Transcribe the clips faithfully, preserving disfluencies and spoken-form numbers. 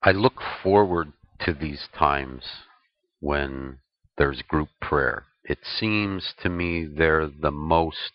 I look forward to these times when there's group prayer. It seems to me they're the most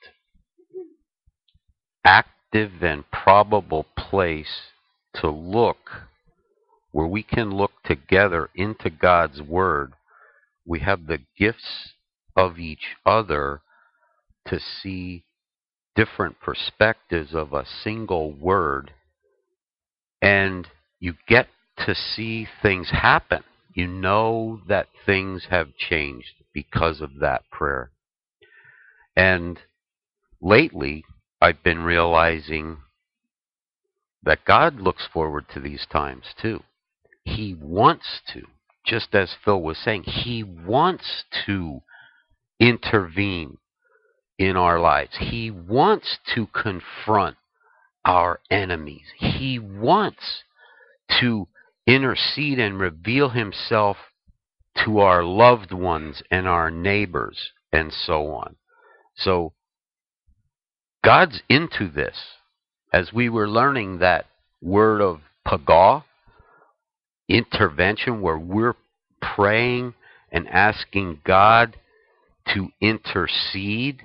active and probable place to look, where we can look together into God's Word. We have the gifts of each other to see different perspectives of a single word, and you get to see things happen. You know that things have changed because of that prayer. And lately, I've been realizing that God looks forward to these times too. He wants to, just as Phil was saying, He wants to intervene in our lives. He wants to confront our enemies. He wants to intercede and reveal Himself to our loved ones and our neighbors and so on. So God's into this. As we were learning that word of pagah, intervention, where we're praying and asking God to intercede,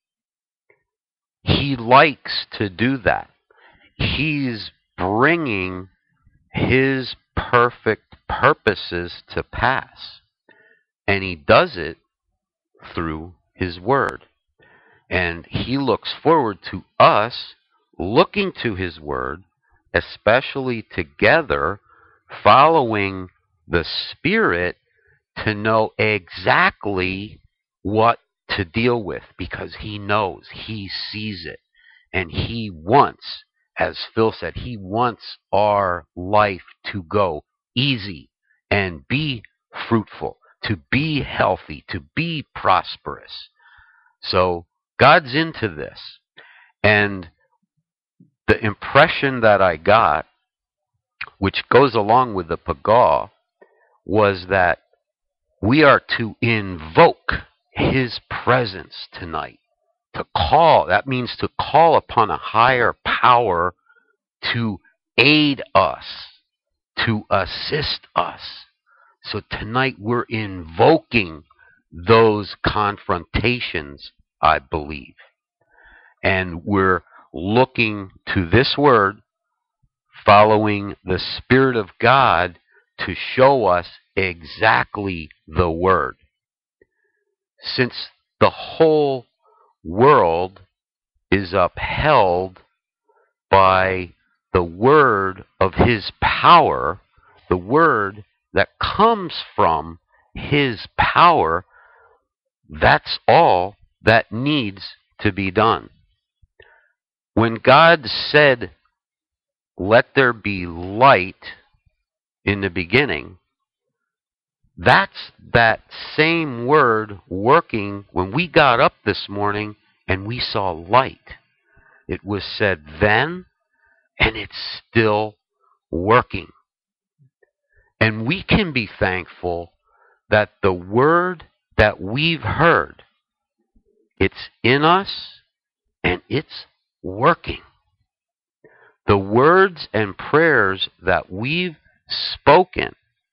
He likes to do that. He's bringing His perfect purposes to pass. And He does it through His Word. And He looks forward to us looking to His Word, especially together, following the Spirit, to know exactly what to deal with, because He knows, He sees it, and He wants, as Phil said, He wants our life to go easy and be fruitful, to be healthy, to be prosperous. So God's into this. And the impression that I got, which goes along with the pagah, was that we are to invoke His presence tonight. To call, that means to call upon a higher power to aid us, to assist us. So tonight we're invoking those confrontations, I believe. And we're looking to this word, following the Spirit of God to show us exactly the word. Since the whole world is upheld by the word of His power, the word that comes from His power, that's all that needs to be done. When God said, "Let there be light," in the beginning, that's that same word working when we got up this morning and we saw light. It was said then, and it's still working. And we can be thankful that the word that we've heard, it's in us and it's working. The words and prayers that we've spoken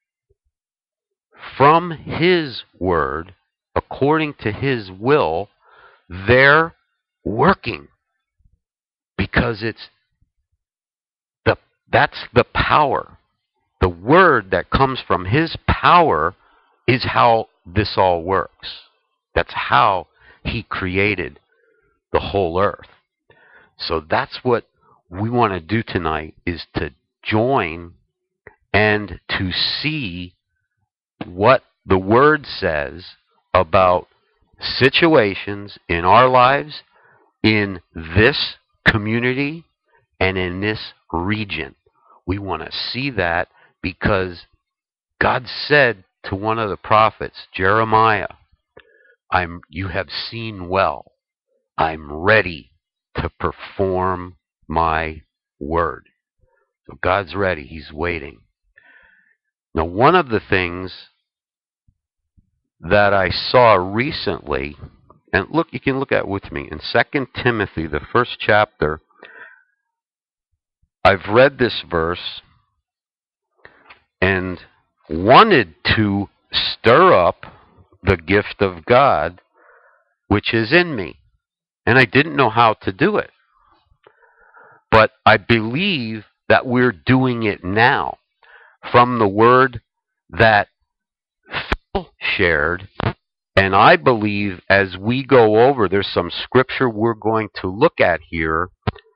from His word, according to His will, they're working. Because it's the that's the power. The word that comes from His power is how this all works. That's how He created the whole earth. So that's what we want to do tonight, is to join and to see what the Word says about situations in our lives, in this community, and in this region. We want to see that because God said to one of the prophets, Jeremiah, I'm, you have seen well. I'm ready to perform my word. So God's ready. He's waiting. Now, one of the things that I saw recently, and look, you can look at it with me, in Second Timothy, the first chapter, I've read this verse, and wanted to stir up the gift of God which is in me. And I didn't know how to do it. But I believe that we're doing it now from the word that Phil shared. And I believe as we go over, there's some scripture we're going to look at here.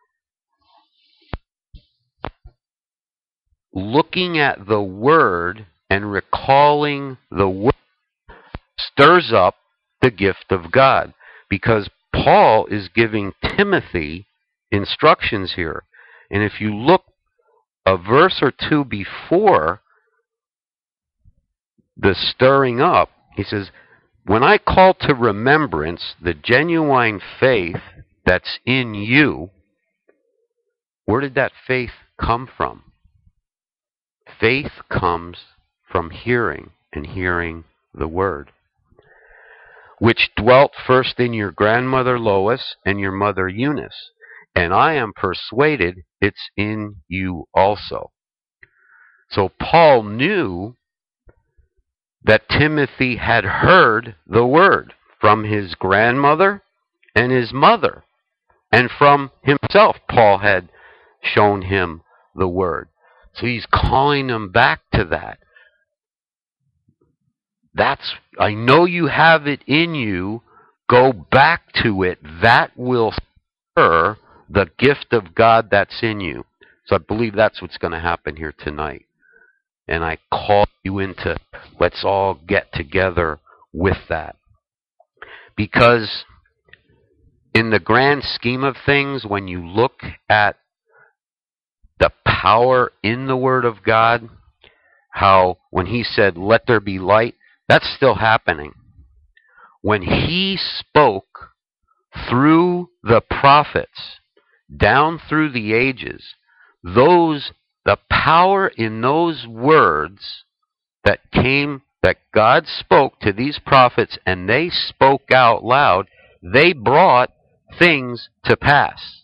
Looking at the word and recalling the word stirs up the gift of God, because Paul is giving Timothy instructions here. And if you look a verse or two before the stirring up, he says, when I call to remembrance the genuine faith that's in you, where did that faith come from? Faith comes from hearing, and hearing the word, which dwelt first in your grandmother Lois and your mother Eunice, and I am persuaded it's in you also. So Paul knew that Timothy had heard the word from his grandmother and his mother, and from himself. Paul had shown him the word. So he's calling him back to that. That's, I know you have it in you. Go back to it. That will stir the gift of God that's in you. So I believe that's what's going to happen here tonight. And I call you into, let's all get together with that. Because in the grand scheme of things, when you look at the power in the Word of God, how when he said, let there be light, that's still happening. When he spoke through the prophets, down through the ages, those, the power in those words that came, that God spoke to these prophets, and they spoke out loud, they brought things to pass.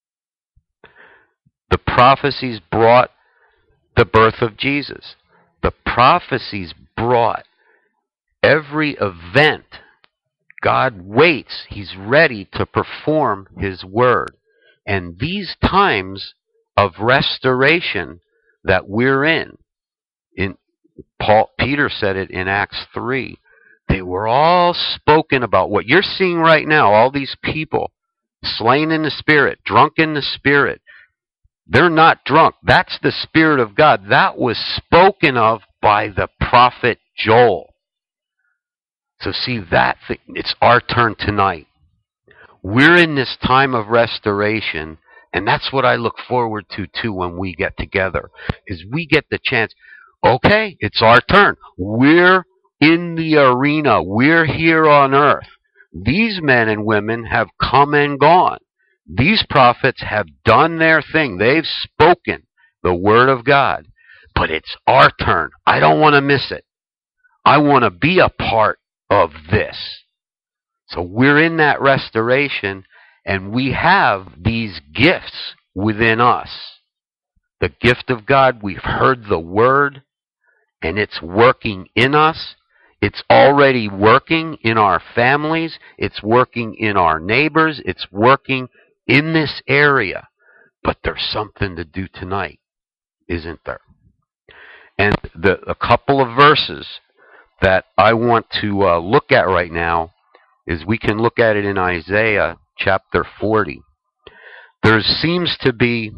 The prophecies brought the birth of Jesus. The prophecies brought every event. God waits. He's ready to perform His word. And these times of restoration that we're in, in Paul, Peter said it in Acts three, they were all spoken about. What you're seeing right now, all these people slain in the Spirit, drunk in the Spirit, they're not drunk. That's the Spirit of God. That was spoken of by the prophet Joel. So see that thing, it's our turn tonight. We're in this time of restoration, and that's what I look forward to too when we get together, is we get the chance, okay, it's our turn. We're in the arena. We're here on earth. These men and women have come and gone. These prophets have done their thing. They've spoken the word of God. But it's our turn. I don't want to miss it. I want to be a part of this. So we're in that restoration, and we have these gifts within us. The gift of God, we've heard the word, and it's working in us. It's already working in our families. It's working in our neighbors. It's working in this area. But there's something to do tonight, isn't there? And the, a couple of verses that I want to uh, look at right now is we can look at it in Isaiah chapter forty. There seems to be,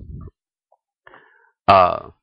uh,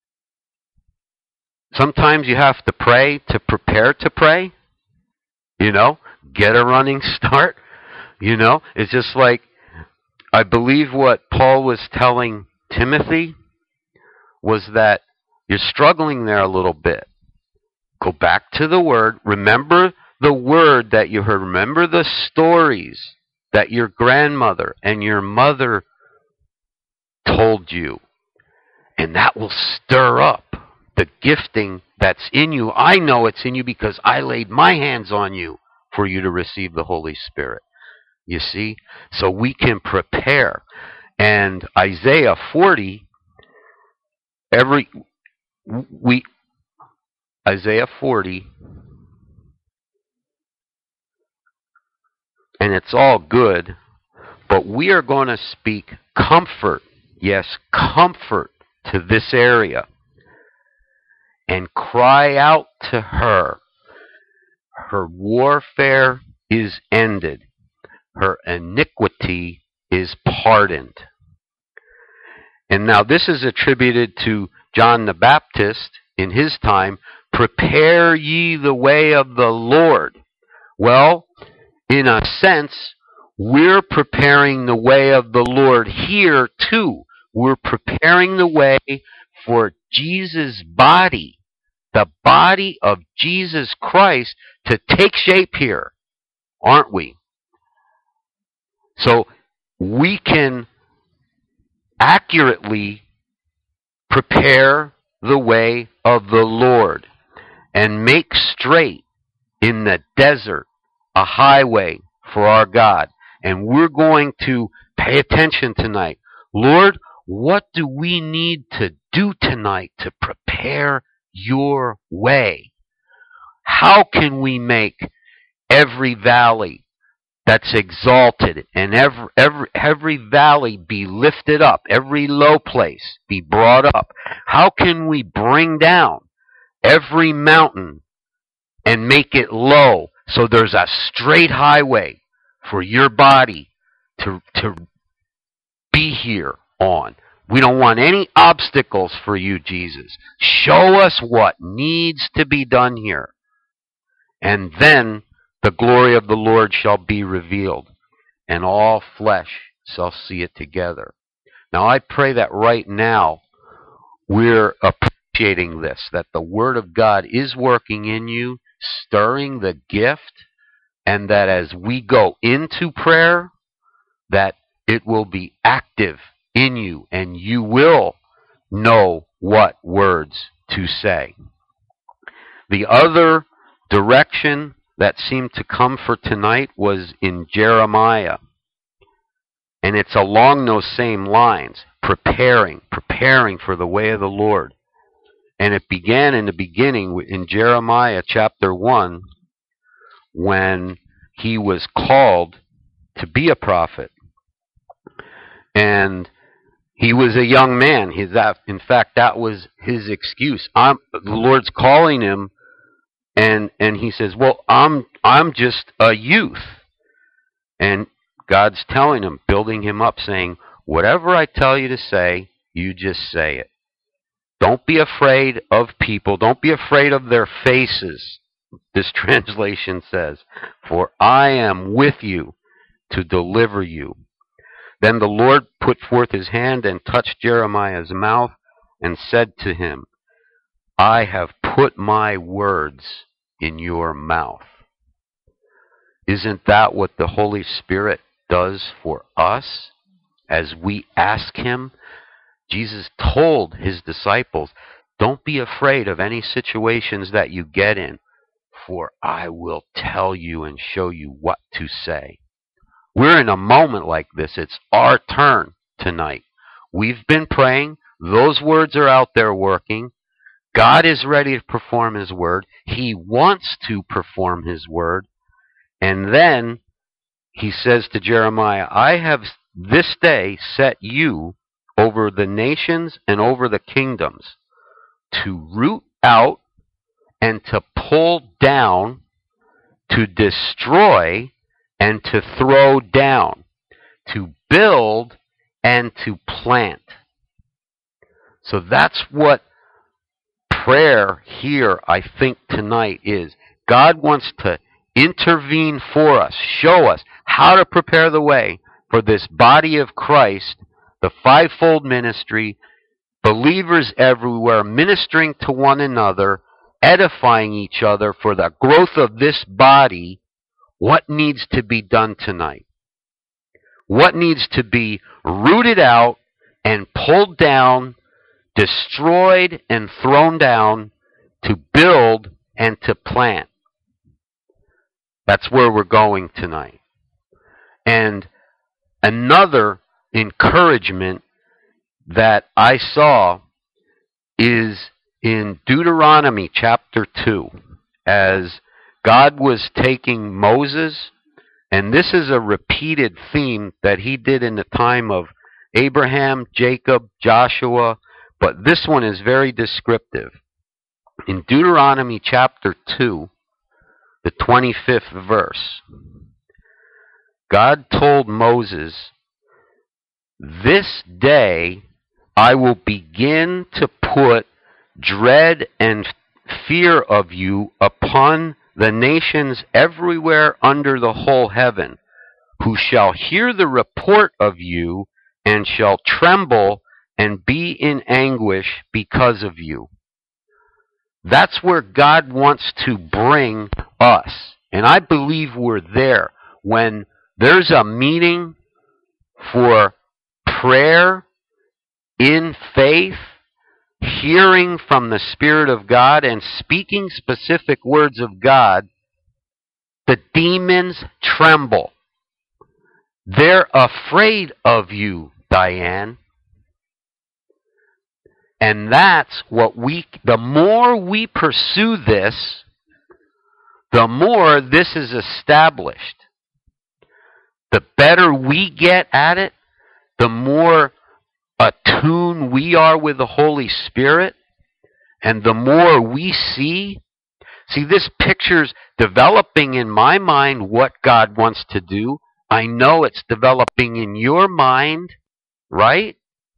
sometimes you have to pray to prepare to pray. You know, get a running start. You know, it's just like, I believe what Paul was telling Timothy was that you're struggling there a little bit. Go back to the word. Remember the word that you heard. Remember the stories that your grandmother and your mother told you. And that will stir up the gifting that's in you. I know it's in you because I laid my hands on you for you to receive the Holy Spirit. You see? So we can prepare. And Isaiah forty, every we Isaiah forty, and it's all good, but we are going to speak comfort, yes, comfort to this area, and cry out to her. Her warfare is ended. Her iniquity is pardoned. And now this is attributed to John the Baptist in his time. Prepare ye the way of the Lord. Well, in a sense, we're preparing the way of the Lord here too. We're preparing the way for Jesus' body, the body of Jesus Christ, to take shape here, aren't we? So we can accurately prepare the way of the Lord and make straight in the desert a highway for our God. And we're going to pay attention tonight. Lord, what do we need to do tonight to prepare your way? How can we make every valley that's exalted and every, every, every valley be lifted up, every low place be brought up? How can we bring down every mountain and make it low so there's a straight highway for your body to, to be here on? We don't want any obstacles for you, Jesus. Show us what needs to be done here. And then the glory of the Lord shall be revealed, and all flesh shall see it together. Now I pray that right now we're appreciating this, that the Word of God is working in you, stirring the gift, and that as we go into prayer, that it will be active in you, and you will know what words to say. The other direction that seemed to come for tonight was in Jeremiah. And it's along those same lines, preparing, preparing for the way of the Lord. And it began in the beginning in Jeremiah chapter one, when he was called to be a prophet. And he was a young man. He, that, in fact, that was his excuse. I'm, the Lord's calling him, and and he says, well, I'm I'm just a youth. And God's telling him, building him up, saying, whatever I tell you to say, you just say it. Don't be afraid of people. Don't be afraid of their faces, this translation says, for I am with you to deliver you. Then the Lord put forth his hand and touched Jeremiah's mouth and said to him, I have put my words in your mouth. Isn't that what the Holy Spirit does for us as we ask him? Jesus told his disciples, don't be afraid of any situations that you get in, for I will tell you and show you what to say. We're in a moment like this. It's our turn tonight. We've been praying. Those words are out there working. God is ready to perform his word. He wants to perform his word. And then he says to Jeremiah, I have this day set you over the nations and over the kingdoms to root out and to pull down, to destroy and to throw down, to build and to plant. So that's what prayer here, I think, tonight is. God wants to intervene for us, show us how to prepare the way for this body of Christ, the fivefold ministry, believers everywhere, ministering to one another, edifying each other for the growth of this body. What needs to be done tonight? What needs to be rooted out and pulled down, destroyed and thrown down, to build and to plant? That's where we're going tonight. And another encouragement that I saw is in Deuteronomy chapter two, as God was taking Moses, and this is a repeated theme that he did in the time of Abraham, Jacob, Joshua, but this one is very descriptive. In Deuteronomy chapter two, the twenty-fifth verse, God told Moses, "This day I will begin to put dread and fear of you upon the nations everywhere under the whole heaven, who shall hear the report of you and shall tremble and be in anguish because of you." That's where God wants to bring us. And I believe we're there. When there's a meeting for prayer in faith, hearing from the Spirit of God and speaking specific words of God, the demons tremble. They're afraid of you, Diane. And that's what we, the more we pursue this, the more this is established. The better we get at it, the more attuned we are with the Holy Spirit, and the more we see. See, this picture's developing in my mind what God wants to do. I know it's developing in your mind, right?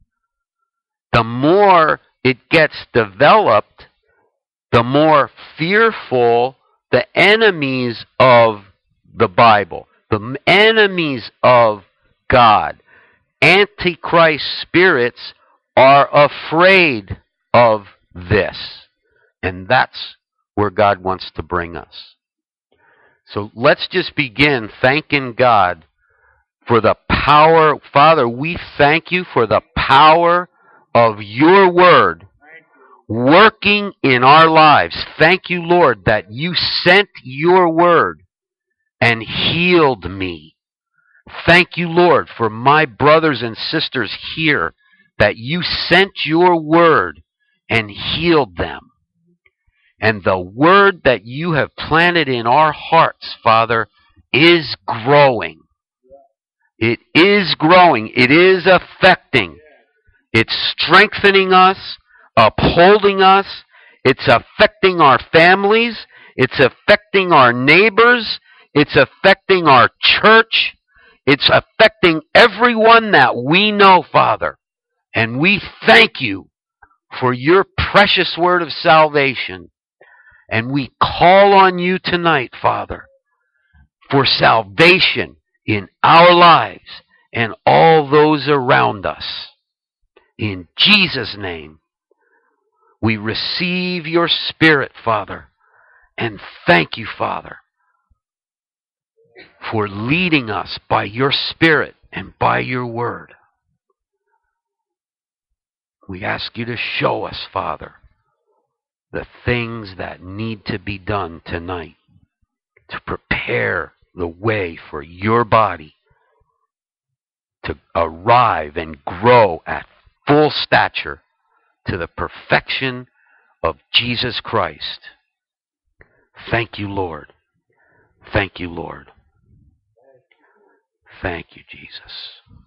The more it gets developed, the more fearful the enemies of the Bible, the enemies of God, Antichrist spirits are afraid of this. And that's where God wants to bring us. So let's just begin thanking God for the power. Father, we thank you for the power of your word working in our lives. Thank you, Lord, that you sent your word and healed me. Thank you, Lord, for my brothers and sisters here, that you sent your word and healed them. And the word that you have planted in our hearts, Father, is growing. It is growing. It is affecting. It's strengthening us, upholding us. It's affecting our families. It's affecting our neighbors. It's affecting our church. It's affecting everyone that we know, Father. And we thank you for your precious word of salvation. And we call on you tonight, Father, for salvation in our lives and all those around us. In Jesus' name, we receive your Spirit, Father, and thank you, Father, for leading us by your Spirit and by your word. We ask you to show us, Father, the things that need to be done tonight to prepare the way for your body to arrive and grow at full stature to the perfection of Jesus Christ. Thank you, Lord. Thank you, Lord. Thank you, Jesus.